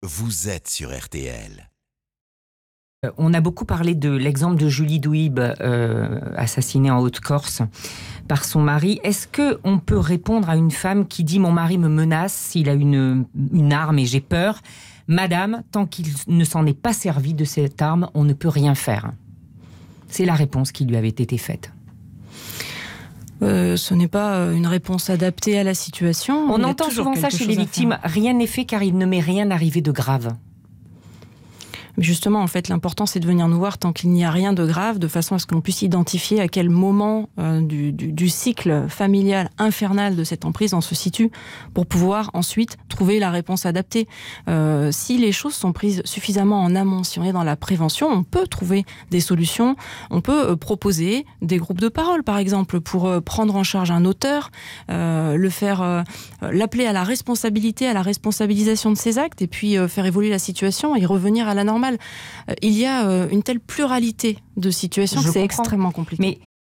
vous êtes sur RTL. On a beaucoup parlé de l'exemple de Julie Douib, assassinée en Haute-Corse par son mari. Est-ce qu'on peut répondre à une femme qui dit « Mon mari me menace, s'il a une arme et j'ai peur ». Madame, tant qu'il ne s'en est pas servi de cette arme, on ne peut rien faire. C'est la réponse qui lui avait été faite. Ce n'est pas une réponse adaptée à la situation. On entend souvent ça chez les victimes. Rien n'est fait car il ne m'est rien arrivé de grave. Mais justement, en fait, l'important, c'est de venir nous voir tant qu'il n'y a rien de grave, de façon à ce qu'on puisse identifier à quel moment du cycle familial infernal de cette emprise on se situe, pour pouvoir ensuite trouver la réponse adaptée. Si les choses sont prises suffisamment en amont, si on est dans la prévention, on peut trouver des solutions. On peut proposer des groupes de parole, par exemple, pour prendre en charge un auteur, l'appeler à la responsabilité, à la responsabilisation de ses actes, et puis faire évoluer la situation et revenir à la normale. Il y a une telle pluralité de situations que c'est extrêmement compliqué. Mais